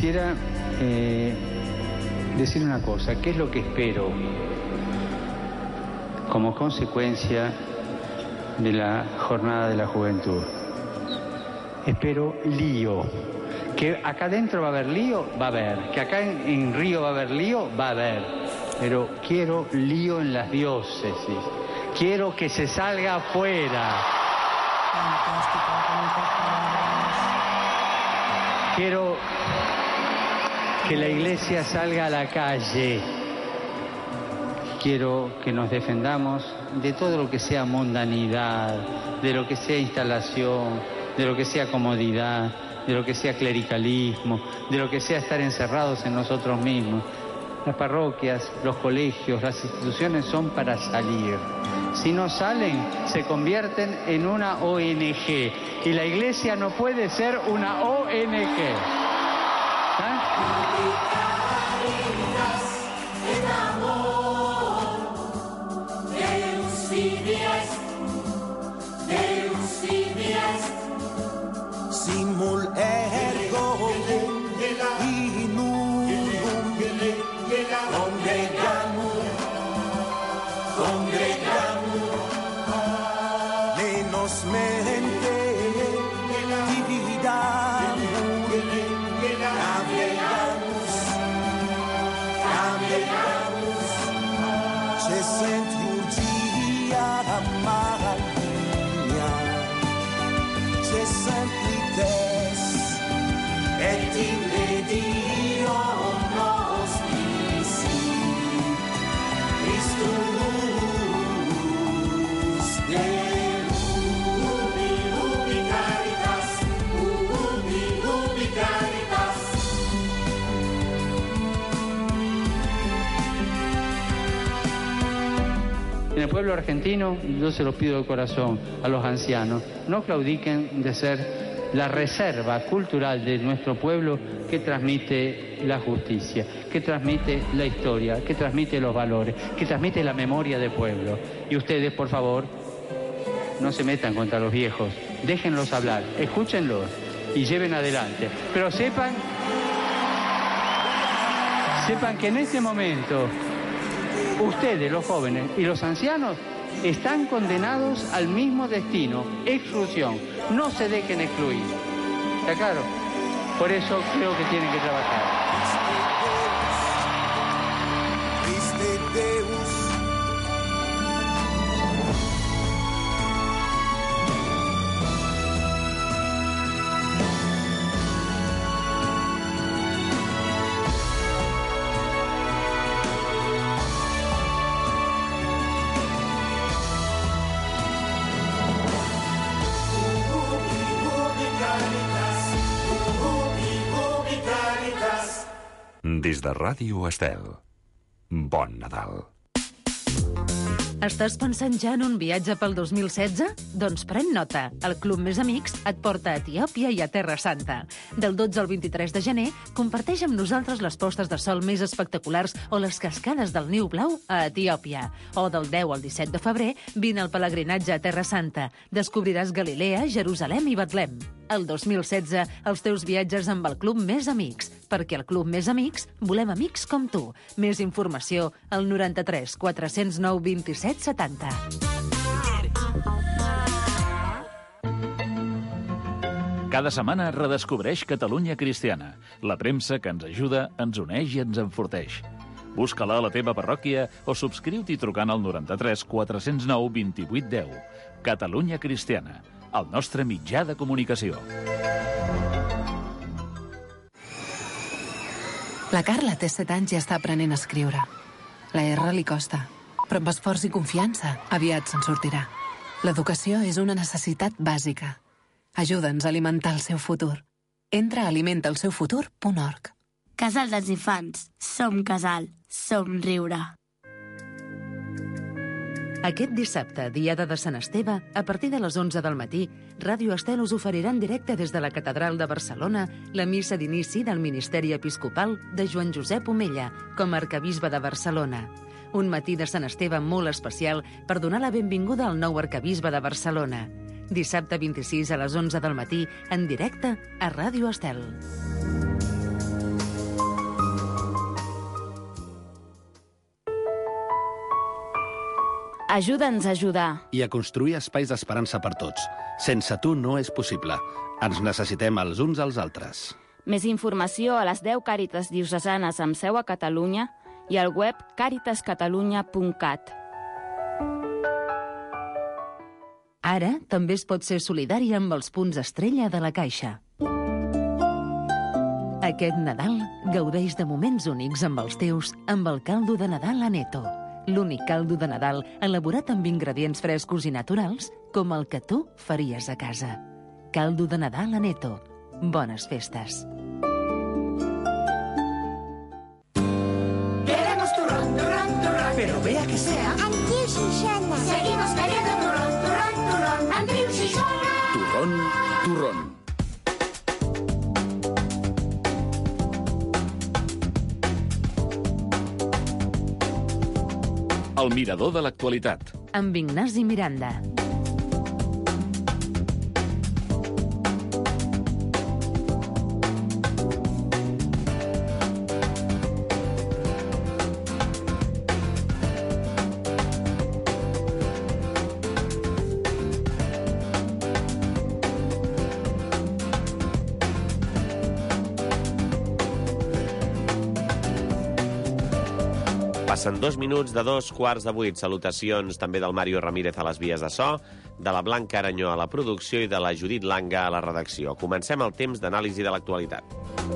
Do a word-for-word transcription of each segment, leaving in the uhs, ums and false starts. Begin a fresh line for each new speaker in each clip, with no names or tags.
quisiera eh, decir una cosa. ¿Qué es lo que espero como consecuencia de la Jornada de la Juventud? Espero lío. Que acá adentro va a haber lío, va a haber. Que acá en, en Río va a haber lío, va a haber. Pero quiero lío en las diócesis. Quiero que se salga afuera. Quiero que la iglesia salga a la calle. Quiero que nos defendamos de todo lo que sea mundanidad, de lo que sea instalación, de lo que sea comodidad, de lo que sea clericalismo, de lo que sea estar encerrados en nosotros mismos. Las parroquias, los colegios, las instituciones son para salir. Si no salen, se convierten en una O N G. Y la iglesia no puede ser una O N G. ¿Ah?
Simul ergo in unum congregamur, congregamur, menos mente dividamur, navegamus, navegamus, cessent urgia magna, cessent et in Dio nostri Christus Deus ubi ubi caritas, ubi ubi caritas.
En el pueblo argentino, yo se lo pido de corazón a los ancianos, no claudiquen de ser la reserva cultural de nuestro pueblo que transmite la justicia, que transmite la historia, que transmite los valores, que transmite la memoria del pueblo. Y ustedes, por favor, no se metan contra los viejos, déjenlos hablar, escúchenlos y lleven adelante. Pero sepan, sepan que en este momento, ustedes, los jóvenes y los ancianos, están condenados al mismo destino, exclusión. No se dejen excluir. ¿Está claro? Por eso creo que tienen que trabajar.
Des de Ràdio Estel, bon Nadal.
Estàs pensant ja en un viatge pel dos mil setze? Doncs pren nota. El Club Més Amics et porta a Etiòpia i a Terra Santa. Del dotze al vint-i-tres de gener, comparteix amb nosaltres les postes de sol més espectaculars o les cascades del Niu Blau a Etiòpia. O del deu al disset de febrer, vine al pelegrinatge a Terra Santa. Descobriràs Galilea, Jerusalem i Betlem. El dos mil setze, els teus viatges amb el Club Més Amics. Perquè al Club Més Amics volem amics com tu. Més informació al noranta-tres quatre-cents nou vint-i-set setanta.
Cada setmana redescobreix Catalunya Cristiana, la premsa que ens ajuda, ens uneix i ens enforteix. Busca-la a la teva parròquia o subscriu-t'hi trucant al noranta-tres quatre-cents nou vint-i-vuit deu. Catalunya Cristiana, el nostre mitjà de comunicació.
La Carla té set anys i està aprenent a escriure. La R li costa, però amb esforç i confiança aviat se'n sortirà. L'educació és una necessitat bàsica. Ajuda'ns a alimentar el seu futur. Entra a alimenta el seu futur punt org.
Casal dels Infants. Som casal. Som riure.
Aquest dissabte, diada de Sant Esteve, a partir de les onze del matí, Ràdio Estel us oferirà en directe des de la Catedral de Barcelona la missa d'inici del Ministeri Episcopal de Joan Josep Omella com a arquebisbe de Barcelona. Un matí de Sant Esteve molt especial per donar la benvinguda al nou arquebisbe de Barcelona. Dissabte vint-i-sis a les onze del matí, en directe a Ràdio Estel.
Ajuda'ns a ajudar.
I a construir espais d'esperança per tots. Sense tu no és possible. Ens necessitem els uns als altres.
Més informació a les deu Càritas diocesanes amb seu a Catalunya i al web caritas catalunya punt cat.
Ara també es pot ser solidari amb els punts estrella de la Caixa. Aquest Nadal gaudeix de moments únics amb els teus amb el caldo de Nadal Aneto. L'únic caldo de Nadal elaborat amb ingredients frescos i naturals com el que tu faries a casa. Caldo de Nadal Aneto. Bones festes.
Queremos turrón, turrón, turrón. Pero vea que sea
Andreu Xixona.
Seguimos queriendo turrón, turrón, turrón. Andreu Xixona.
Turrón, turrón.
El mirador de l'actualitat.
Amb Ignasi Miranda.
Passen dos minuts de dos quarts de vuit. Salutacions també del Mario Ramírez a les vies de so, de la Blanca Aranyó a la producció i de la Judit Langa a la redacció. Comencem el temps d'anàlisi de l'actualitat.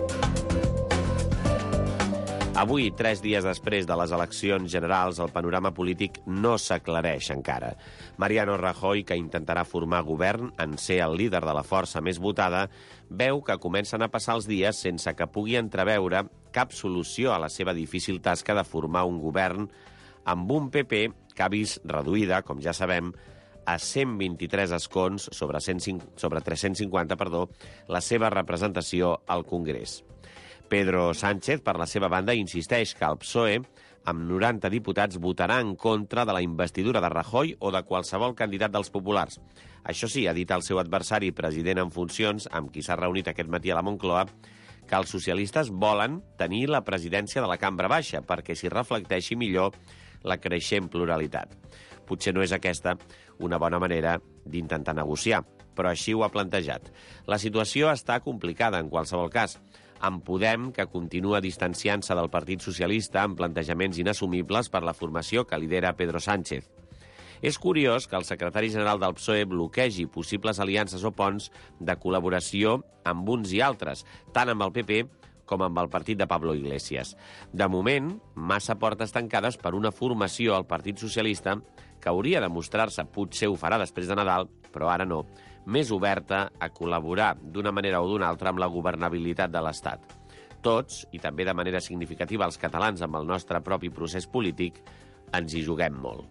Avui, tres dies després de les eleccions generals, el panorama polític no s'aclareix encara. Mariano Rajoy, que intentarà formar govern en ser el líder de la força més votada, veu que comencen a passar els dies sense que pugui entreveure cap solució a la seva difícil tasca de formar un govern amb un P P que ha vist reduïda, com ja sabem, a cent vint-i-tres escons sobre, cent cinc, sobre tres-cents cinquanta, perdó, la seva representació al Congrés. Pedro Sánchez, per la seva banda, insisteix que el P S O E, amb noranta diputats, votarà en contra de la investidura de Rajoy o de qualsevol candidat dels populars. Això sí, ha dit el seu adversari, president en funcions, amb qui s'ha reunit aquest matí a la Moncloa, que els socialistes volen tenir la presidència de la Cambra Baixa perquè s'hi reflecteixi millor la creixent pluralitat. Potser no és aquesta una bona manera d'intentar negociar, però així ho ha plantejat. La situació està complicada en qualsevol cas. En Podem, que continua distanciant-se del Partit Socialista amb plantejaments inassumibles per la formació que lidera Pedro Sánchez. És curiós que el secretari general del P S O E bloquegi possibles aliances o ponts de col·laboració amb uns i altres, tant amb el P P com amb el partit de Pablo Iglesias. De moment, massa portes tancades per una formació al Partit Socialista que hauria de mostrar-se, potser ho farà després de Nadal, però ara no, més oberta a col·laborar d'una manera o d'una altra amb la governabilitat de l'Estat. Tots, i també de manera significativa els catalans amb el nostre propi procés polític, ens hi juguem molt.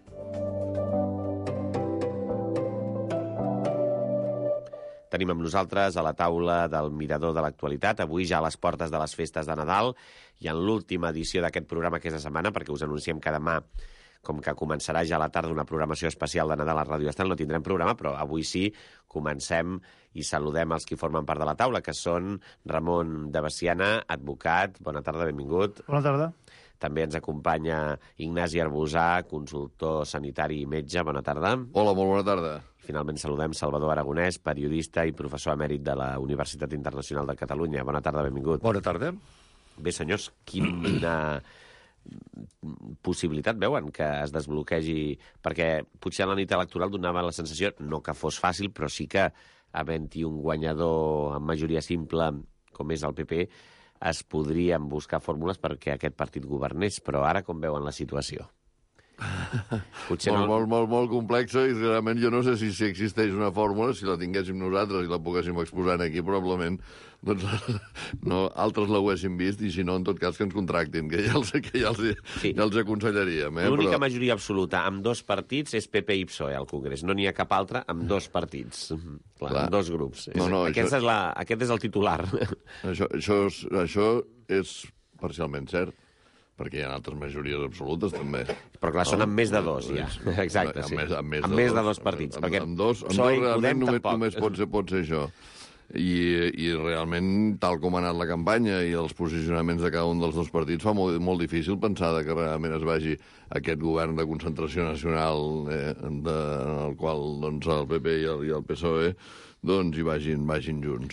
Tenim amb nosaltres a la taula del Mirador de l'actualitat, avui ja a les portes de les festes de Nadal i en l'última edició d'aquest programa aquesta setmana, perquè us anunciem que demà, com que començarà ja a la tarda una programació especial de Nadal a Ràdio Estel, no tindrem programa, però avui sí, comencem i saludem els que formen part de la taula, que són Ramon de Veciana, advocat. Bona tarda, benvingut.
Bona tarda.
També ens acompanya Ignasi Arbusà, consultor sanitari i metge. Bona tarda.
Hola, molt bona tarda.
Finalment saludem Salvador Aragonès, periodista i professor emèrit de la Universitat Internacional de Catalunya. Bona tarda, benvingut.
Bona tarda.
Bé, senyors, quina possibilitat veuen que es desbloquegi? Perquè potser a la nit electoral donava la sensació, no que fos fàcil, però sí que havent-hi un guanyador amb majoria simple, com és el P P, es podrien buscar fórmules perquè aquest partit governés, però ara com veuen la situació?
Potser molt, no... molt, molt, molt complexa i realment jo no sé si, si existeix una fórmula, si la tinguéssim nosaltres i la poguéssim exposar aquí, probablement doncs, no, altres la haguessin vist i si no, en tot cas, que ens contractin, que ja els, que ja els, sí. ja els aconsellaríem. Eh?
L'única
però...
majoria absoluta amb dos partits és P P i P S O E al Congrés. No n'hi ha cap altre amb dos partits, Clar, Clar. amb dos grups. No, no, aquest, això... és la, aquest és el titular.
Això, això, és, això és parcialment cert, perquè hi ha altres majories absolutes, també.
Però clar, no? Són amb més de dos, ja. Exacte,
amb
sí.
Més, amb més,
amb
de,
més
dos,
de dos partits.
Amb,
perquè
amb dos, amb dos realment només, només pot, ser, pot ser això. I, i realment, tal com ha anat la campanya i els posicionaments de cada un dels dos partits, fa molt, molt difícil pensar que realment es vagi aquest govern de concentració nacional eh, de, en el qual doncs, el P P i el, i el P S O E doncs, hi vagin, vagin junts.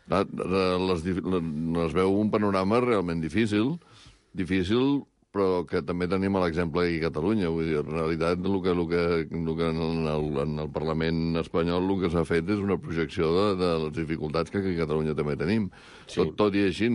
Les, les veu un panorama realment difícil, difícil, però que també tenim l'exemple aquí a Catalunya. Vull dir, en realitat, el que, el que, el que en, el, en el Parlament espanyol el que s'ha fet és una projecció de, de les dificultats que aquí a Catalunya també tenim. Sí. Tot, tot i així,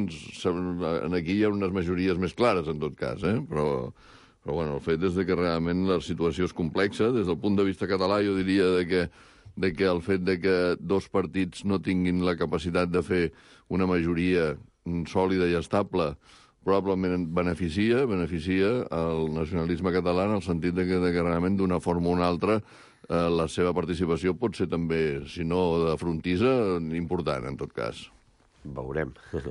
aquí hi ha unes majories més clares, en tot cas, eh? però, però bueno, el fet és que realment la situació és complexa. Des del punt de vista català, jo diria de que, de que el fet de que dos partits no tinguin la capacitat de fer una majoria sòlida i estable probablement beneficia, beneficia el nacionalisme català en el sentit de que, de que realment d'una forma o una altra eh, la seva participació pot ser també, si no de frontisa, important, en tot cas.
Veurem.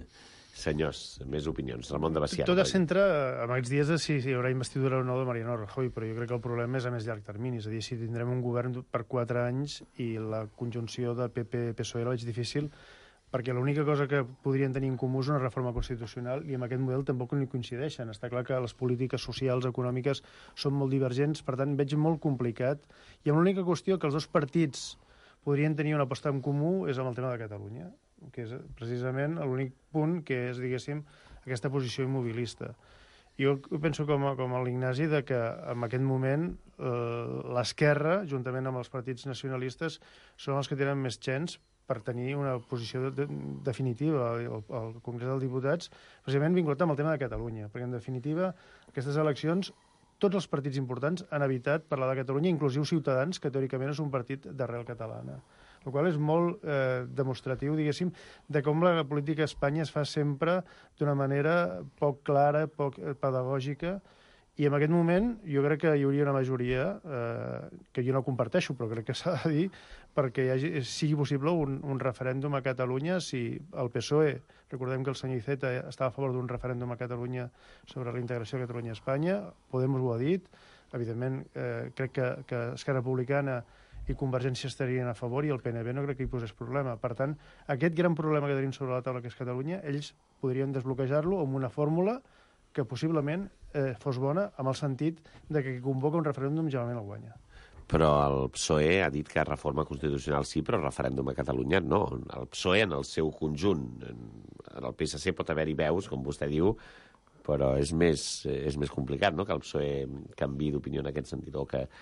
Senyors, més opinions. Ramon de Baciana.
Tot es centra en aquests dies de si hi haurà investidura o no de Mariano Rajoy, però jo crec que el problema és a més llarg termini. És a dir, si tindrem un govern per quatre anys i la conjunció de P P P S O E la veig difícil, perquè l'única cosa que podrien tenir en comú és una reforma constitucional i amb aquest model tampoc no hi coincideixen. Està clar que les polítiques socials, econòmiques, són molt divergents, per tant, veig molt complicat. I amb l'única qüestió que els dos partits podrien tenir una aposta en comú és amb el tema de Catalunya, que és precisament l'únic punt que és, diguéssim, aquesta posició immobilista. Jo penso com, a, com a l'Ignasi de que en aquest moment eh, l'esquerra, juntament amb els partits nacionalistes, són els que tenen més xens per tenir una posició de, de, definitiva al, al Congrés dels Diputats, precisament vinculat amb el tema de Catalunya, perquè, en definitiva, aquestes eleccions, tots els partits importants han evitat parlar de Catalunya, inclusiu Ciutadans, que teòricament és un partit d'arrel catalana. El qual és molt eh, demostratiu, diguéssim, de com la política a Espanya es fa sempre d'una manera poc clara, poc pedagògica, i en aquest moment jo crec que hi hauria una majoria, eh, que jo no comparteixo, però crec que s'ha de dir, perquè hi hagi, sigui possible un, un referèndum a Catalunya si el P S O E, recordem que el senyor Iceta estava a favor d'un referèndum a Catalunya sobre la integració de Catalunya a Espanya, Podemos ho ha dit, evidentment eh, crec que, que Esquerra Republicana i Convergència estarien a favor i el P N B no crec que hi posés problema. Per tant, aquest gran problema que tenim sobre la taula que és Catalunya, ells podrien desbloquejar-lo amb una fórmula que possiblement eh, fos bona amb el sentit de que qui convoca un referèndum generalment el guanya.
Però el P S O E ha dit que reforma constitucional sí, però referèndum a Catalunya no. El P S O E en el seu conjunt, en el P S C pot haver-hi veus, com vostè diu, però és més, és més complicat, no?, que el P S O E canviï d'opinió en aquest sentit, o que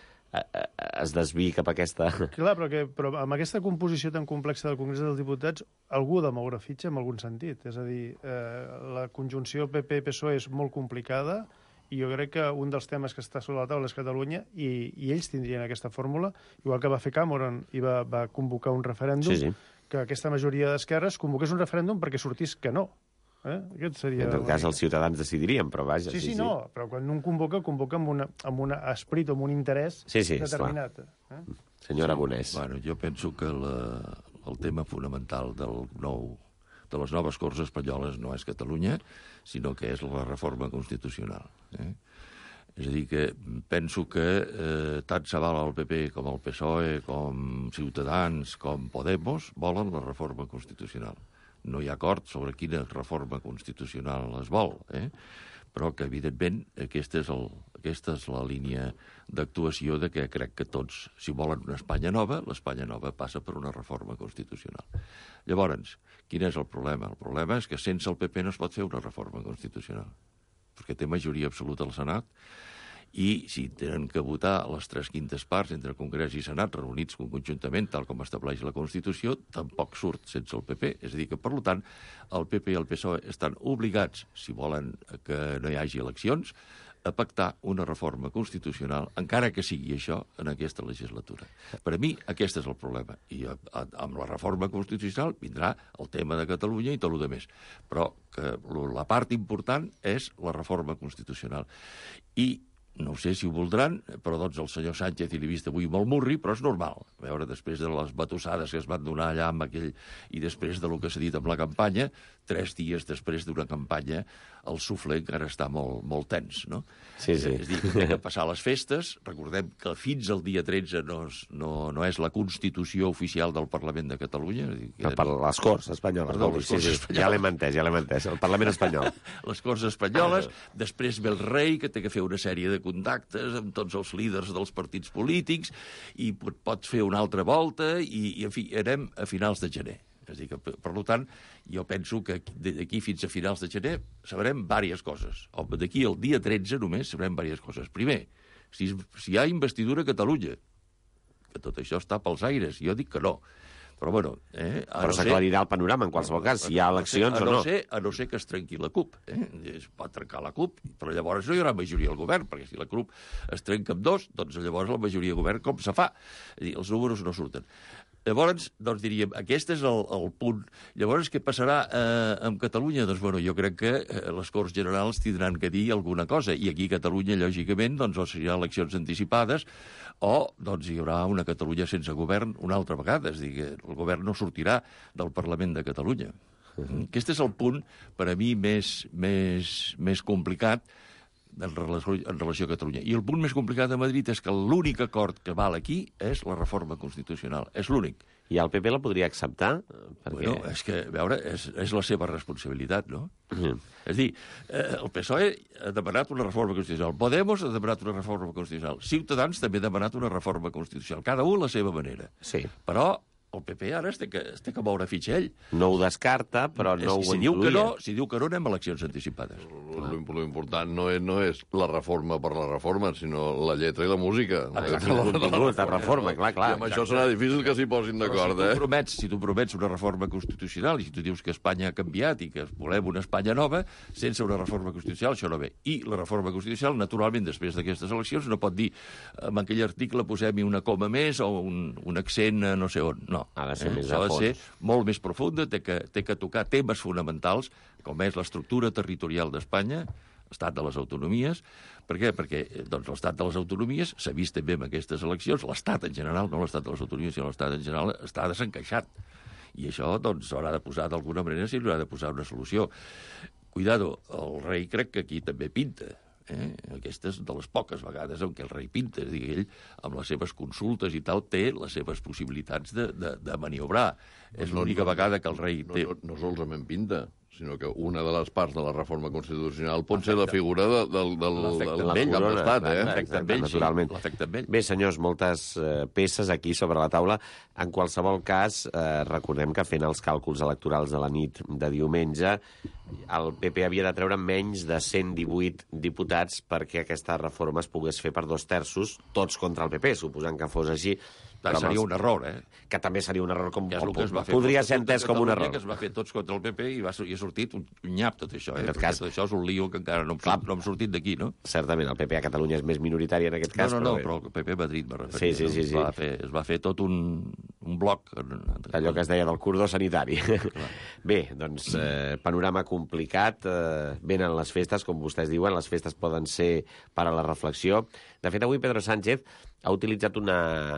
es desviï cap a aquesta...
Clar, però, que, però amb aquesta composició tan complexa del Congrés dels Diputats, algú ha de moure fitxa en algun sentit. És a dir, eh, la conjunció P P P S O E és molt complicada i jo crec que un dels temes que està sobre la taula és Catalunya i, i ells tindrien aquesta fórmula, igual que va fer Cameron i va, va convocar un referèndum, sí, sí. que aquesta majoria d'esquerres convoqués un referèndum perquè sortís que no. Eh? Aquest seria...
En tot cas, els ciutadans decidirien, però vaja...
Sí, sí, sí, no, sí. Però quan un convoca, convoca amb, una, amb un esperit o amb un interès
sí, sí,
determinat. Eh?
Senyor Aragonès.
Sí, bueno, jo penso que la, el tema fonamental del nou, de les noves Corts espanyoles no és Catalunya, sinó que és la reforma constitucional. Eh? És a dir, que penso que eh, tant se val el P P com el P S O E, com Ciutadans, com Podemos, volen la reforma constitucional. No hi ha acord sobre quina reforma constitucional es vol, eh? Però que, evidentment, aquesta és, el, aquesta és la línia d'actuació de que crec que tots, si volen una Espanya nova, l'Espanya nova passa per una reforma constitucional. Llavors, quin és el problema? El problema és que sense el P P no es pot fer una reforma constitucional, perquè té majoria absoluta al Senat, i si tenen que votar les tres quintes parts entre Congrés i Senat reunits conjuntament, tal com estableix la Constitució, tampoc surt sense el P P. És a dir que, per tant, el P P i el P S O E estan obligats, si volen que no hi hagi eleccions, a pactar una reforma constitucional, encara que sigui això, en aquesta legislatura. Per a mi, aquest és el problema. I amb la reforma constitucional vindrà el tema de Catalunya i tot el més. Però que la part important és la reforma constitucional. I no sé si ho voldran, però doncs el senyor Sánchez i l'he vist avui molt murri, però és normal. A veure, després de les batussades que es van donar allà amb aquell... i després de lo que s'ha dit amb la campanya, tres dies després d'una campanya, el suflé encara està molt, molt tens, no?
Sí, sí.
És a dir, hem de passar les festes. Recordem que fins al dia tretze no és, no, no és la Constitució oficial del Parlament de Catalunya. És a dir, que
no, per les Corts Espanyoles.
Perdó,
les
sí,
Corts
sí,
Espanyoles. Ja l'hem entès, ja l'hem entès. El Parlament espanyol.
Les Corts Espanyoles. Després ve el rei, que té que fer una sèrie de contactes amb tots els líders dels partits polítics, i pots fer una altra volta, i, i en fi, anem a finals de gener. És a dir, que, per tant, jo penso que d'aquí fins a finals de gener sabrem diverses coses. O d'aquí al dia tretze només sabrem diverses coses. Primer, si, si hi ha investidura a Catalunya, que tot això està pels aires, jo dic que no. Però, bueno... Eh,
Però no s'aclarirà el panorama, en qualsevol cas, si hi ha eleccions
a no
o no.
Ser, a no ser que es trenqui la CUP. Eh? Es pot trencar la CUP, però llavors no hi haurà majoria al govern, perquè si la CUP es trenca amb dos, doncs llavors la majoria al govern com se fa? És dir, els números no surten. Llavors, doncs diríem, aquest és el, el punt. Llavors, què passarà eh, amb Catalunya? Doncs, bueno, jo crec que eh, les Corts Generals tindran que dir alguna cosa, i aquí a Catalunya, lògicament, doncs, o hi ha eleccions anticipades, o doncs, hi haurà una Catalunya sense govern una altra vegada. És a dir, que el govern no sortirà del Parlament de Catalunya. Uh-huh. Aquest és el punt, per a mi, més, més, més complicat, en relació, en relació a Catalunya. I el punt més complicat de Madrid és que l'únic acord que val aquí és la reforma constitucional. És l'únic.
I el P P la podria acceptar? Perquè...
Bueno, és que, a veure, és, és la seva responsabilitat, no? Mm. És a dir, eh, el P S O E ha demanat una reforma constitucional. Podemos ha demanat una reforma constitucional. Ciutadans també ha demanat una reforma constitucional. Cada un a la seva manera.
Sí.
Però el P P ara es té que, es té que moure fitxell.
No ho descarta, però no ho
si
incluïa.
Diu que no, si diu que no, anem a eleccions anticipades.
L'important no és, no és la reforma per la reforma, sinó la lletra i la música.
Exacte, la, la, la, la reforma, clar, clar.
I amb això serà difícil que s'hi posin d'acord,
si
eh?
Tu promets, si tu promets una reforma constitucional i si tu dius que Espanya ha canviat i que volem una Espanya nova, sense una reforma constitucional això no ve. I la reforma constitucional, naturalment, després d'aquestes eleccions, no pot dir en aquell article posem-hi una coma més o un, un accent a no sé on. No.
Ha de ser
eh?
més
Això
a
ha de ser
fons.
molt més profunda, té que, té que tocar temes fonamentals, com és l'estructura territorial d'Espanya, l'estat de les autonomies. Per què? Perquè doncs, l'estat de les autonomies s'ha vist també en aquestes eleccions, l'estat en general, no l'estat de les autonomies, sinó l'estat en general, està desencaixat. I això doncs, s'haurà de posar d'alguna manera, s'hi haurà de posar una solució. Cuidado, el rei crec que aquí també pinta. Eh? Aquestes de les poques vegades en què el rei pinta, és a dir, ell amb les seves consultes i tal té les seves possibilitats de, de, de maniobrar. És
No,
l'única
no,
vegada que el rei
no,
té...
no, no solament pinta, sinó que una de les parts de la reforma constitucional pot ser la figura de, del, del,
L'efecte
del,
de la
del cap
corona,
d'estat,
clar,
eh?
l'efecte
amb ell, sí,
naturalment.
l'efecte amb ell.
Bé, senyors, moltes eh, peces aquí sobre la taula. En qualsevol cas, eh, recordem que fent els càlculs electorals de la nit de diumenge, el P P havia de treure menys de cent divuit diputats perquè aquesta reforma es pogués fer per dos terços, tots contra el P P, suposant que fos així.
Però seria un error, eh?
Que també seria un error, com
Que és el que es va fer.
podria ser entès com un error.
Que es va fer tots contra el P P i, va, i ha sortit un nyap tot això. Eh?
En aquest cas-
Tot això és un lío que encara no hem, Clar. no hem sortit d'aquí, no?
Certament, el P P a Catalunya és més minoritari en aquest cas.
no, no, no,
però,
però el P P a Madrid me referia.
Sí, sí, sí, sí.
Es, va fer, es va fer tot un, un bloc.
allò que es deia del cordó sanitari. Bé, doncs, eh, panorama complicat. Eh, venen les festes, com vostès diuen, les festes poden ser per a la reflexió. De fet, avui Pedro Sánchez ha utilitzat una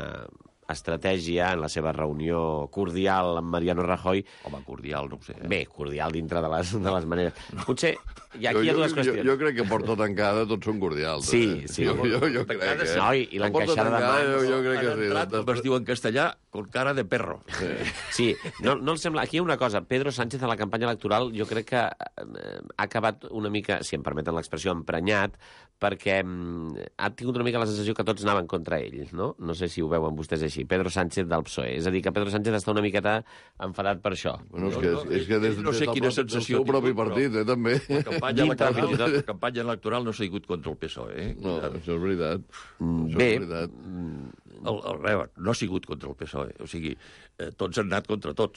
estratègia en la seva reunió cordial amb Mariano Rajoy.
Home, cordial, no ho sé. Eh?
Bé, cordial dintre de les, de les maneres. Potser hi ha, aquí hi ha
jo,
dues
jo,
qüestions.
jo, jo crec que porta tancada tots són cordials.
Sí,
eh?
sí.
Jo, jo, jo crec que...
No, i, i
La porta
l'encaixada de
tancada,
mans...
Jo, jo crec que
Han
sí.
entrat, com es diu en castellà, con cara de perro.
Sí.
Sí, no, no els sembla... Aquí hi ha una cosa. Pedro Sánchez a la campanya electoral jo crec que eh, ha acabat una mica, si em permeten l'expressió, emprenyat, perquè mm, ha tingut una mica la sensació que tots anaven contra ell, no? No sé si ho veuen vostès així. Pedro Sánchez del P S O E. És a dir, que Pedro Sánchez està una miqueta enfadat per això.
Bueno, és que, és que des,
no sé
des del
quina
propi-
sensació
del seu propi
tingut,
partit, eh, també.
La campanya
Dintre
electoral,
fins i tot.
la campanya electoral no s'ha sigut contra el P S O E. Eh?
No, això és veritat. Això
Bé,
és veritat.
El, el, veure, no ha sigut contra el P S O E. O sigui, eh, tots han anat contra tots.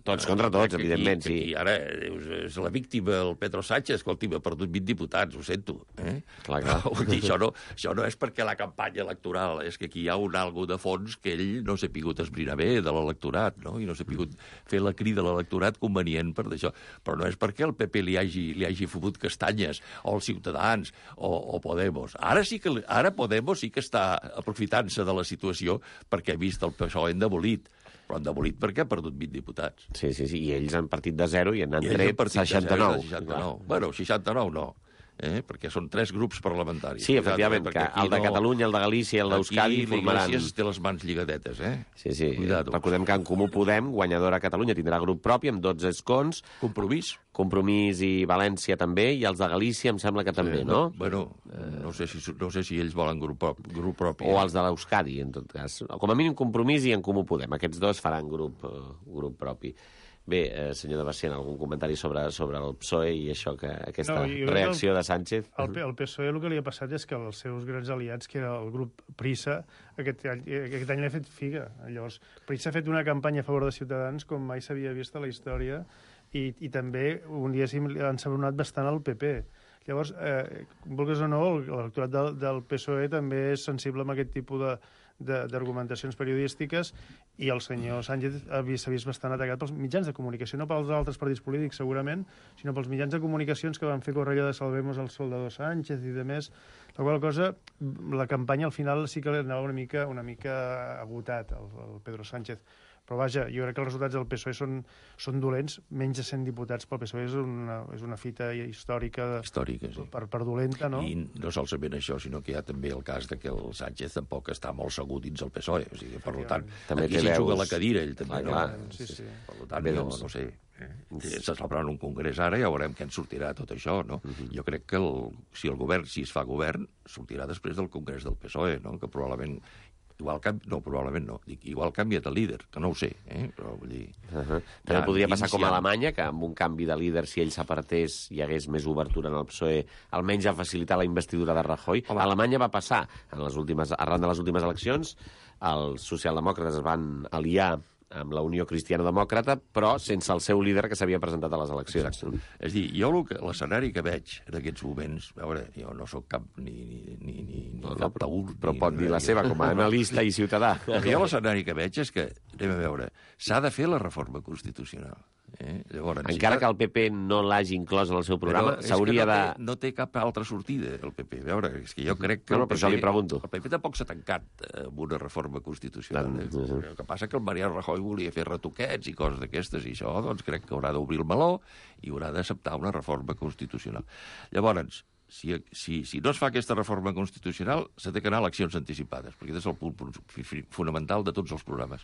Tots contra tots,
aquí,
evidentment, sí.
Aquí, ara és la víctima, el Pedro Sánchez, escolti, ha perdut vint diputats, ho sento. Eh?
Clar, clar.
Vull dir, això, no, això no és perquè la campanya electoral, és que aquí hi ha un algo de fons que ell no s'ha pogut esbrinar bé de l'electorat, no? I no s'ha pogut fer la crida a l'electorat convenient per d'això. Però no és perquè el P P li hagi, li hagi fotut castanyes, o els Ciutadans, o, o Podemos. Ara sí que ara Podemos sí que està aprofitant-se de la situació perquè ha vist el P S O E endemolit. Però han demolit perquè ha perdut vint diputats.
Sí, sí, sí, i ells han partit de zero i n'han tret
seixanta-nou. seixanta-nou. Bueno, seixanta-nou no, eh? perquè són tres grups parlamentaris.
Sí, efectivament, que el de Catalunya, el de Galícia i el d'Euskadi formaran...
Aquí l'Iglesias té les mans lligadetes, eh?
Sí, sí. Cuidado. Recordem que en Comú Podem, guanyadora a Catalunya, tindrà grup propi amb dotze escons.
Compromís.
Compromís i València també, i els de Galícia em sembla que també, sí, no?
Bueno, no sé si, no sé si ells volen grup, propi, grup propi.
O els de l'Euskadi, en tot cas. Com a mínim Compromís i en Comú Podem. Aquests dos faran grup, uh, grup propi. Bé, eh, senyor de Bacient, algun comentari sobre, sobre el P S O E i això, que aquesta no, reacció el, de Sánchez?
El, el P S O E el que li ha passat és que els seus grans aliats, que era el grup Prisa, aquest any, aquest any l'ha fet figa. Llavors, Prisa ha fet una campanya a favor de Ciutadans com mai s'havia vist a la història i, i també, un dia sí, han sabonat bastant al P P. Llavors, eh, vulguis o no, l'electorat del, del P S O E també és sensible amb aquest tipus de d'argumentacions periodístiques i el senyor Sánchez s'ha vist, vist bastant atacat pels mitjans de comunicació, no pels altres partits polítics segurament, sinó pels mitjans de comunicacions que van fer córrer allò de Salvemos al soldador Sánchez i demés. La qual cosa, la campanya al final sí que li anava una mica, una mica agotat al, al Pedro Sánchez. Però vaja, jo crec que els resultats del P S O E són, són dolents. Menys de cent diputats pel P S O E és una, és una fita històrica, de,
històrica sí.
per, per dolenta, no?
I no solament això, sinó que hi ha també el cas de que el Sánchez tampoc està molt segur dins el P S O E. O sigui, per tant,
també
aquí s'hi juga la cadira, ell també.
Ah, clar,
no?
sí, sí.
Per tant, jo no sé... Se celebrarà un congrés ara i ja veurem què en sortirà tot això, no? Uh-huh. Jo crec que el, si el govern, si es fa govern, sortirà després del congrés del P S O E, no? Que probablement... Igual canvi... No, probablement no. Dic, igual canvia de líder, que no ho sé, eh? Però vull dir...
Uh-huh. També podria passar com a Alemanya, que amb un canvi de líder, si ell s'apartés, hi hagués més obertura en el P S O E, almenys a facilitar la investidura de Rajoy. Home. A Alemanya va passar, en les últimes, arran de les últimes eleccions, els socialdemòcrates es van aliar amb la Unió Cristiano-Demòcrata, però sense el seu líder que s'havia presentat a les eleccions.
És dir, jo l'escenari que veig en aquests moments, a veure, jo no sóc cap ni, ni, ni, ni
no,
cap
no,
taül...
Però pot dir la seva com a analista i ciutadà.
Jo l'escenari que veig és que, anem a veure, s'ha de fer la reforma constitucional. Eh? Llavors,
encara si que el P P no l'hagi inclòs en el seu programa, s'hauria
no
de...
Té, no té cap altra sortida, el P P. A veure, és que jo crec que...
No, no, per això li pregunto.
El P P tampoc s'ha tancat amb una reforma constitucional. Eh? El que passa que el Mariano Rajoy volia fer retoquets i coses d'aquestes, i això, doncs, crec que haurà d'obrir el meló i haurà d'acceptar una reforma constitucional. Llavors, si, si, si no es fa aquesta reforma constitucional, s'ha de anar a eleccions anticipades, perquè aquest és el punt fonamental de tots els programes.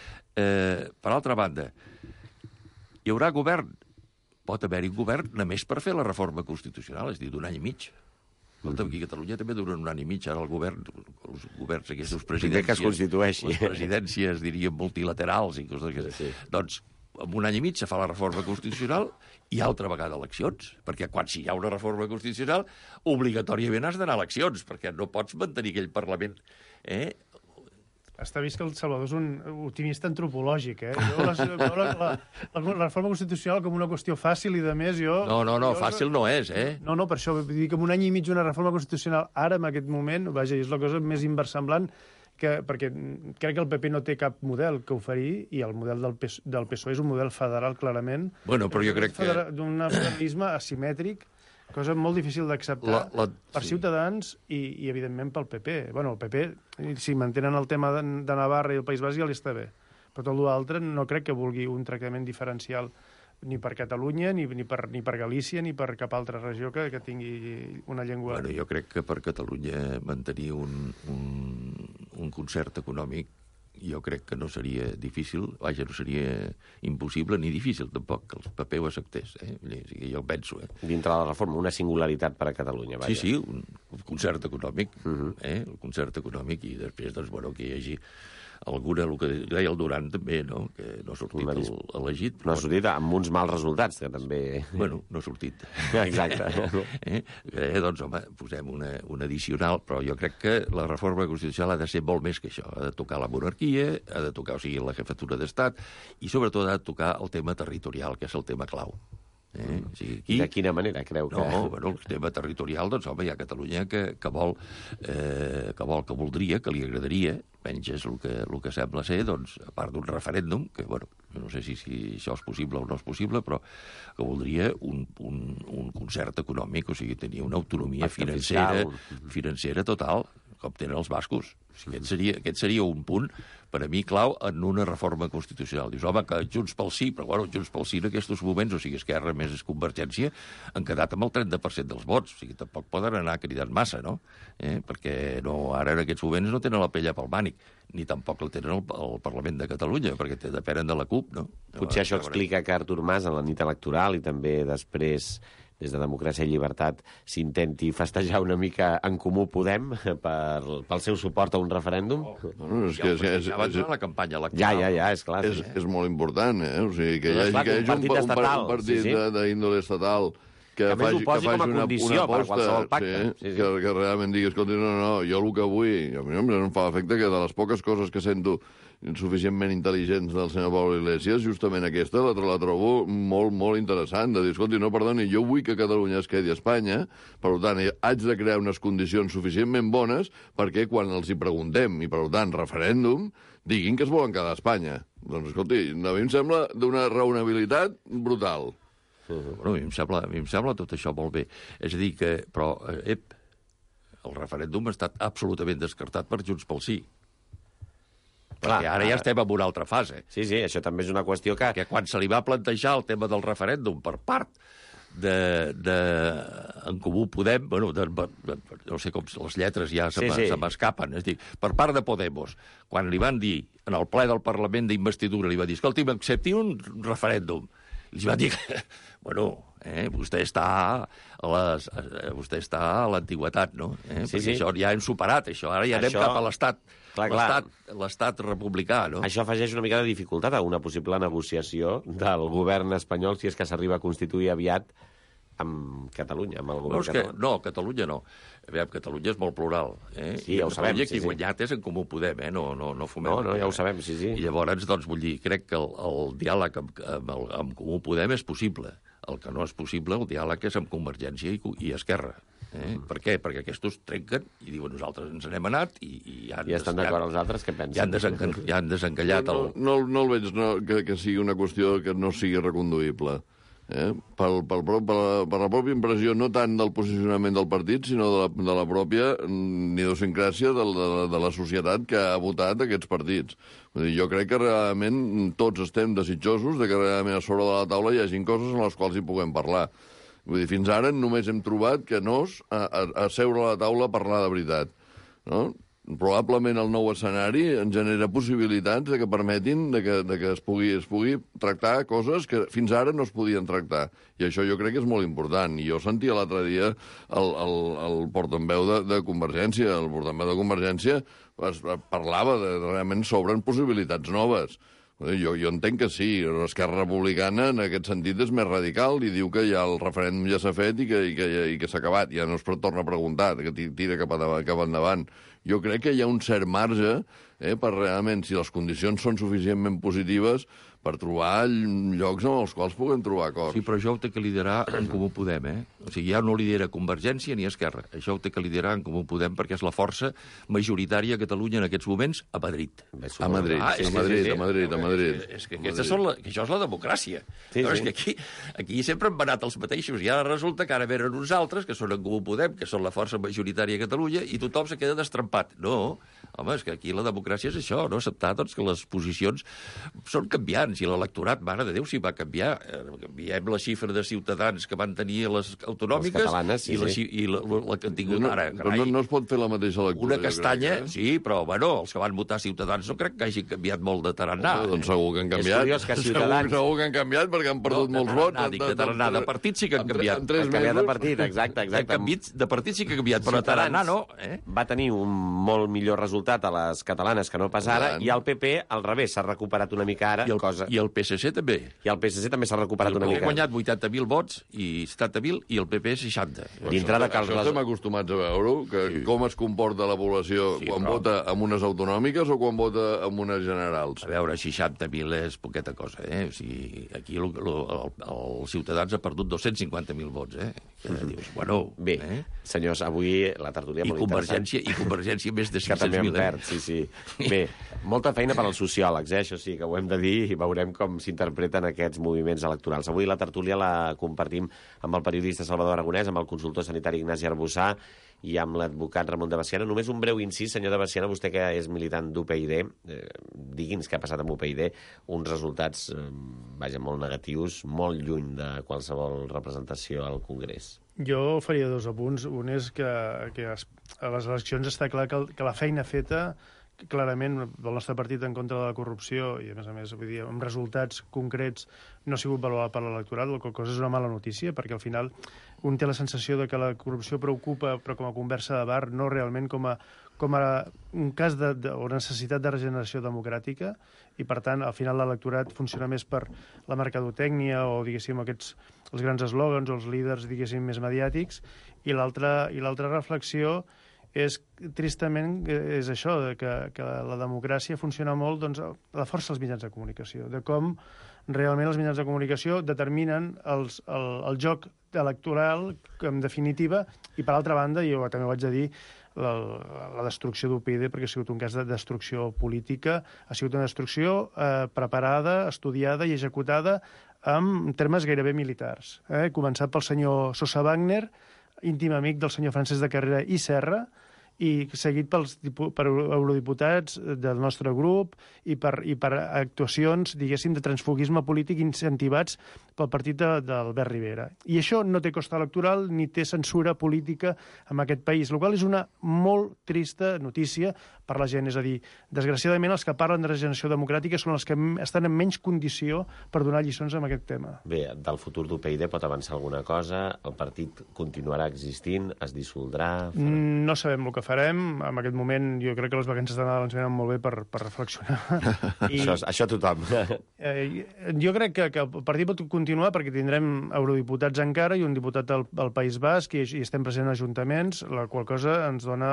Eh, per altra banda, hi haurà govern. Pot haver-hi un govern només per fer la reforma constitucional, és a dir, d'un any i mig. Escolta, aquí a Catalunya també duren un any i mig, ara el govern, els governs, aquestes presidències...
Que es constitueixi.
Les presidències, diríem, multilaterals i coses d'aquestes. Sí, sí. Doncs, en un any i mig se fa la reforma constitucional i altra vegada eleccions, perquè quan si hi ha una reforma constitucional, obligatòriament has d'anar a eleccions, perquè no pots mantenir aquell Parlament... Eh?
Està vist que el Salvador és un optimista antropològic, eh? Jo la, la, la, la, la reforma constitucional com una qüestió fàcil i, de més, jo...
No, no, no,
jo,
fàcil no és, eh?
No, no, per això, vull dir que en un any i mig una reforma constitucional, ara, en aquest moment, vaja, és la cosa més inversemblant, que, perquè crec que el P P no té cap model que oferir, i el model del, P, del P S O E és un model federal, clarament.
Bueno, però jo crec que...
D'un federalisme asimètric, cosa molt difícil d'acceptar la, la... per sí. Ciutadans i, i, evidentment, pel P P. Bueno, el P P, si mantenen el tema de, de Navarra i el País Basc, ja li està bé. Però tot l'altre no crec que vulgui un tractament diferencial ni per Catalunya, ni, ni, per, ni per Galícia, ni per cap altra regió que, que tingui una llengua...
Bueno, jo crec que per Catalunya mantenir un, un, un concert econòmic jo crec que no seria difícil, vaja, no seria impossible ni difícil, tampoc, que el P P ho acceptés. Eh? Jo penso. Eh?
Dintre de la reforma, una singularitat per a Catalunya, vaja.
Sí, sí, un, el concert econòmic, uh-huh. eh? el concert econòmic, i després, doncs, bueno, que hi hagi alguna, el que deia el Duran també, no? Que no ha sortit el, elegit.
No ha sortit amb uns mals resultats, que també...
Bueno, no ha sortit.
Exacte.
eh? Eh, doncs, home, posem una, una addicional, però jo crec que la reforma constitucional ha de ser molt més que això. Ha de tocar la monarquia, ha de tocar, o sigui, la jefatura d'Estat, i sobretot ha de tocar el tema territorial, que és el tema clau. Eh? O sigui, aquí...
De quina manera creu que...
No, bueno, el tema territorial, doncs, home, hi ha Catalunya que, que, vol, eh, que vol, que voldria, que li agradaria, menys és el que, el que sembla ser, doncs, a part d'un referèndum, que, bueno, no sé si, si això és possible o no és possible, però que voldria un, un, un concert econòmic, o sigui, tenir una autonomia financera, financera total, com tenen els bascos. O sigui, aquest, seria, aquest seria un punt, per a mi, clau en una reforma constitucional. Dius, home, que Junts pel Sí, però bueno, Junts pel Sí en aquests moments, o sigui, Esquerra més és Convergència, han quedat amb el trenta per cent dels vots. O sigui, tampoc poden anar cridant massa, no? Eh? Perquè no, ara en aquests moments no tenen la pella pel mànic, ni tampoc la tenen al, al Parlament de Catalunya, perquè te depenen de la CUP, no?
Potser això explica que Artur Mas, en la nit electoral i també després des de Democràcia i Llibertat, s'intenti festejar una mica en Comú Podem per, pel seu suport a un referèndum?
Oh, no, és que, és, és,
ja va entrar la campanya electoral.
Ja, ja, ja, és clar.
És,
sí, eh?
és molt important, eh? O sigui, que hi hagi,
clar,
que hi hagi un,
un partit
un, un, un partit
sí, sí.
d'índole estatal que,
que
faci,
ho posi
que faci
com a
una,
condició
una
per
aposta,
qualsevol pacte.
Sí,
Sí, sí.
Que, que realment digui, escolta, no, no, jo el que vull, a mi no em fa l'efecte que de les poques coses que sento suficientment intel·ligents del senyor Pablo Iglesias, justament aquesta la, la trobo molt, molt interessant, de dir, escolta, no, perdoni, jo vull que Catalunya es quedi a Espanya, per tant, haig de crear unes condicions suficientment bones perquè quan els hi preguntem, i per tant, referèndum, diguin que es volen quedar a Espanya. Doncs, escolti, a mi em sembla d'una raonabilitat brutal.
Bueno, a mi em sembla, a mi em sembla tot això molt bé. És a dir que, però, eh, ep, el referèndum ha estat absolutament descartat per Junts pel Sí. Perquè
Clar,
ara ja estem en una altra fase.
Sí, sí, això també és una qüestió que...
Que quan se li va plantejar el tema del referèndum per part de, de en Comú Podem, bueno, de, de, no sé com les lletres ja se,
Sí, sí.
se m'escapen, és a dir, per part de Podemos, quan li van dir en el ple del Parlament d'investidura, li va dir, escolti, m'accepti un referèndum. I li va dir que, bueno, eh, vostè està a les, eh, vostè està a l'antigüetat, no? Eh?
Sí,
Perquè
sí.
això ja hem superat, això. Ara ja anem
Això-
cap a l'estat
Clar, clar.
l'estat l'estat republicà, no?
Això afegeix una mica de dificultat a una possible negociació del govern espanyol si és que s'arriba a constituir aviat amb Catalunya, amb el
No,
govern
és que,
català.
no, Catalunya no. A veure, Catalunya és molt plural. Eh?
Sí,
I
ja ho sabem,
Catalunya
sí,
qui
sí.
guanyat és en Comú Podem, eh? No, no, no fumem.
No, no, ja ho sabem, sí, sí.
I llavors, doncs, vull dir, crec que el, el diàleg amb, amb, el, amb Comú Podem és possible. El que no és possible, el diàleg és amb Convergència i, i Esquerra. Eh? Per què? Perquè aquests trenquen i diuen nosaltres ens n'hem anat i, i han,
I estan d'acord els altres, què pensen?
Ja han, desenca, ja han desencallat
no,
el...
no, no, no el veig no, que, que sigui una qüestió que no sigui reconduïble. Eh? Pel, pel, per, la, per la pròpia impressió, no tant del posicionament del partit, sinó de la, de la pròpia mm, idiosincràsia de, de, de la societat que ha votat aquests partits. Vull dir, jo crec que realment tots estem desitjosos de que realment a sobre de la taula hi hagin coses en les quals hi puguem parlar. Vull dir, fins ara només hem trobat que nos a, a, a seure a la taula a parlar de veritat. No? Probablement el nou escenari ens genera possibilitats de que permetin de que, de que es, pugui, es pugui tractar coses que fins ara no es podien tractar. I això jo crec que és molt important. I jo sentia l'altre dia el, el, el portaveu de, de Convergència. El portaveu de Convergència es, parlava de realment s'obren possibilitats noves. Jo, jo entenc que sí, l'Esquerra Republicana en aquest sentit és més radical i diu que ja el referèndum ja s'ha fet i que, i que, i que s'ha acabat, ja no es torna a preguntar, que tira cap, a, cap endavant. Jo crec que hi ha un cert marge eh, per realment, si les condicions són suficientment positives, per trobar llocs en els quals puguem trobar acords.
Sí, però això ho té que liderar en Comú Podem, eh? O sigui, ja no lidera Convergència ni Esquerra. Això ho té que liderar en Comú Podem perquè és la força majoritària a Catalunya en aquests moments a Madrid.
A Madrid,
ah,
sí, a Madrid, sí, sí. a Madrid, a Madrid.
És, és que, aquestes són la, que això és la democràcia.
Sí,
no,
sí.
És que aquí, aquí sempre han anat els mateixos i ara resulta que ara venen uns altres, que són en Comú Podem, que són la força majoritària a Catalunya, i tothom se queda destrampat empat. No, home, és que aquí la democràcia és això, no? Acceptar doncs, que les posicions són canviants, i l'electorat, mare de Déu, si va canviar. Canviem la xifra de ciutadans que van tenir les autonòmiques
les catalanes, sí,
i, la,
sí.
i la, la que han tingut
no,
ara.
Però no, no es pot fer la mateixa lectura.
Una castanya,
crec, eh?
sí, però, bueno, els que van votar Ciutadans no crec que hagin canviat molt de tarannà.
No, doncs segur que han canviat.
És curiós que Ciutadans...
Segur, segur que han canviat perquè han perdut
no,
molts vots.
No, dic de tarannà, de partit sí que han canviat.
En tres
han canviat de
mesos.
partit, exacte, exacte.
Canviat, de partit sí que ha canviat, però de tarannà no. Eh?
Va tenir un molt millor resultat a les catalanes que no pas ara, i el P P, al revés, s'ha recuperat una mica ara.
I el,
cosa...
i el P S C també.
I el P S C també s'ha recuperat una
ha
mica.
Ha guanyat vuitanta mil vots i setanta mil, i el P P seixanta.
Dintre de cal...
Això estem acostumats a veure, que sí. Com es comporta la població sí, quan però... vota en unes autonòmiques o quan vota en unes generals.
A veure, seixanta mil és poqueta cosa, eh? O sigui, aquí el, el, el, el Ciutadans ha perdut dos-cents cinquanta mil vots, eh? Que mm -hmm. dius, bueno...
Bé, eh? Senyors, avui la tertúlia
I
molt
Convergència,
interessant.
I Convergència més de
cinc-cents mil,
eh?
perd, sí, sí. Bé, molta feina per als sociòlegs, eh? Això sí, que ho hem de dir, i veurem com s'interpreten aquests moviments electorals. Avui la tertúlia la compartim amb el periodista Salvador Aragonès, amb el consultor sanitari Ignasi Arbussà i amb l'advocat Ramon de Bessiana. Només un breu incís, senyor de Bessiana, vostè que és militant d'U P I D, eh, digui'ns què ha passat amb U P I D, uns resultats, eh, vaja, molt negatius, molt lluny de qualsevol representació al Congrés.
Jo faria dos apunts. Un és que, que a les eleccions està clar que, el, que la feina feta clarament del nostre partit en contra de la corrupció i, a més a més, vull dir, amb resultats concrets no ha sigut valorat per l'electorat, la qual cosa és una mala notícia, perquè al final un té la sensació de que la corrupció preocupa, però com a conversa de bar, no realment com a, com a un cas de, de, o necessitat de regeneració democràtica, i per tant, al final l'electorat funciona més per la mercadotècnia o, diguéssim, aquests, els grans eslògans o els líders, diguéssim, més mediàtics, i l'altra i l'altra reflexió és, tristament, és això, que, que la democràcia funciona molt doncs, a la força dels mitjans de comunicació, de com realment els mitjans de comunicació determinen els, el, el joc electoral, en definitiva, i per altra banda, jo també ho haig de dir, la, la destrucció d'U P I D, perquè ha sigut un cas de destrucció política, ha sigut una destrucció eh, preparada, estudiada i executada en termes gairebé militars. Eh? Començat pel senyor Sosa Wagner, íntim amic del senyor Francesc de Carrera i Serra, i seguit pels, per eurodiputats del nostre grup i per, i per actuacions, diguéssim, de transfugisme polític incentivats pel partit d'Albert Rivera. I això no té cost electoral ni té censura política en aquest país, el qual és una molt trista notícia per la gent. És a dir, desgraciadament, els que parlen de regeneració democràtica són els que estan en menys condició per donar lliçons en aquest tema.
Bé, del futur d'U P I D pot avançar alguna cosa? El partit continuarà existint? Es dissoldrà? Farà...
No sabem el que farem. En aquest moment jo crec que les vacances de Nadal ens venen molt bé per, per reflexionar. I,
això, això tothom.
Eh, jo crec que, que el partit pot continuar perquè tindrem eurodiputats encara i un diputat al, al País Basc i, i estem presents en ajuntaments, la qual cosa ens dona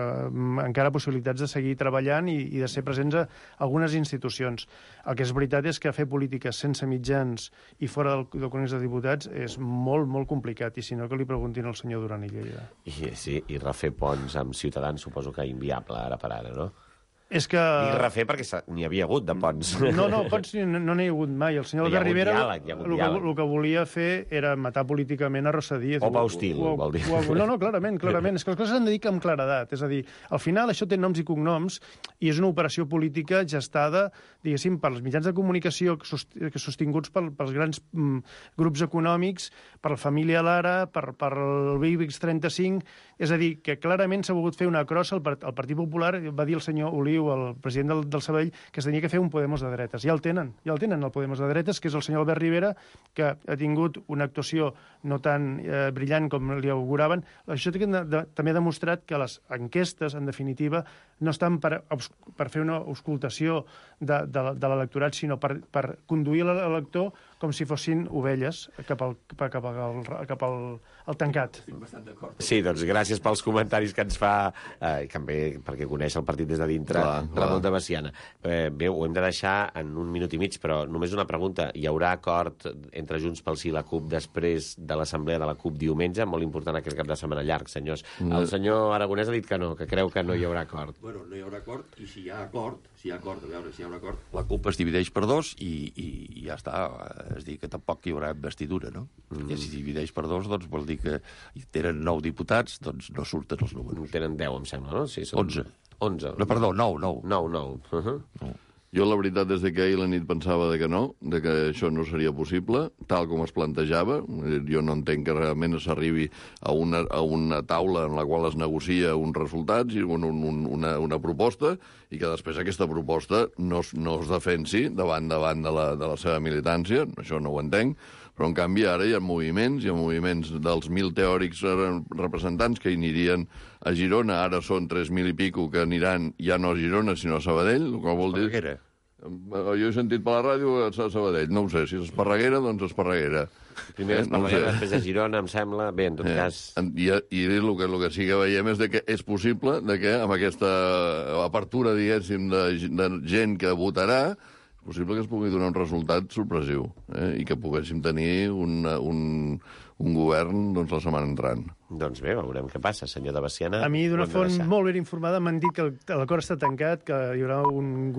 eh, encara possibilitats de seguir treballant i, i de ser presents a algunes institucions. El que és veritat és que fer polítiques sense mitjans i fora del, del Congrés de Diputats és molt, molt complicat, i si no que li preguntin al senyor Duran i Lleida.
I, sí, i refer ponts amb Ciutadans suposo que inviable ara per ara, no?
És que...
I refer perquè n'hi havia hagut de ponts.
No, no, ponts no n'hi ha hagut mai. El senyor Albert Rivera diàleg, el, que, el que volia fer era matar políticament a Rosa Díez.
O Pau Estil,
o,
vol dir.
O, no, no, clarament, clarament. És que les coses s'han de dir amb claredat. És a dir, al final això té noms i cognoms i és una operació política gestada, diguéssim, per els mitjans de comunicació sostinguts pel, pels grans mm, grups econòmics, per la família Lara, per, per el IBEX trenta-cinc. És a dir, que clarament s'ha volgut fer una crossa. El, el Partit Popular va dir el senyor Oliu, el president del, del Sabadell, que es tenia que fer un Podemos de dretes. Ja el tenen, ja el tenen, el Podemos de dretes, que és el senyor Albert Rivera, que ha tingut una actuació no tan eh, brillant com li auguraven. Això de, de, també ha demostrat que les enquestes, en definitiva, no estan per, per fer una auscultació de, de, de l'electorat, sinó per, per conduir l'elector com si fossin ovelles cap al, cap al, cap al, al tancat.
Sí, doncs gràcies pels comentaris que ens fa, eh, també perquè coneix el partit des de dintre, clar, Ramon de Bessiana. Eh, bé, ho hem de deixar en un minut i mig, però només una pregunta. Hi haurà acord entre Junts pel Sí i la CUP després de l'assemblea de la CUP diumenge? Molt important aquest cap de setmana llarg, senyors. El senyor Aragonès ha dit que no, que creu que no hi haurà acord.
bueno, no hi haurà acord, i si hi ha acord, si hi ha acord, a veure, si hi ha un acord, la CUP es divideix per dos i, i, i ja està. És dir, que tampoc hi haurà investidura, no? Mm. I si divideix per dos, doncs vol dir que tenen nou diputats, doncs no surten els números.
Tenen deu, em sembla, no? Sí, són...
onze.
onze.
No, perdó, nou, nou.
Nou, nou. Uh -huh.
no.
Jo, la veritat, des de que ahir la nit pensava de que no, de que això no seria possible, tal com es plantejava. Jo no entenc que realment s'arribi a, una, a una taula en la qual es negocia uns resultats i un, un, una, una proposta, i que després aquesta proposta no, no es defensi davant davant de la, de la seva militància. Això no ho entenc. Però, en canvi, ara hi ha moviments, hi ha moviments dels mil teòrics representants que anirien a Girona, ara són tres mil i pico que aniran ja no a Girona, sinó a Sabadell, el qual vol dir...
Esparreguera.
Jo he sentit per la ràdio a Sabadell, no ho sé, si és Esparreguera, doncs Esparreguera.
Primer eh? Esparreguera, no sé. Després a Girona, em sembla... Bé, en tot eh. cas...
I, i el, que, el que sí que veiem és de que és possible de que amb aquesta apertura, diguéssim, de, de gent que votarà, és possible que es pugui donar un resultat sorpresiu, eh? I que poguéssim tenir un, un, un govern doncs, la setmana entrant.
Doncs bé, veurem què passa, senyor de Baciana.
A mi, d'una font molt ben informada, m'han dit que l'acord està tancat, que hi haurà un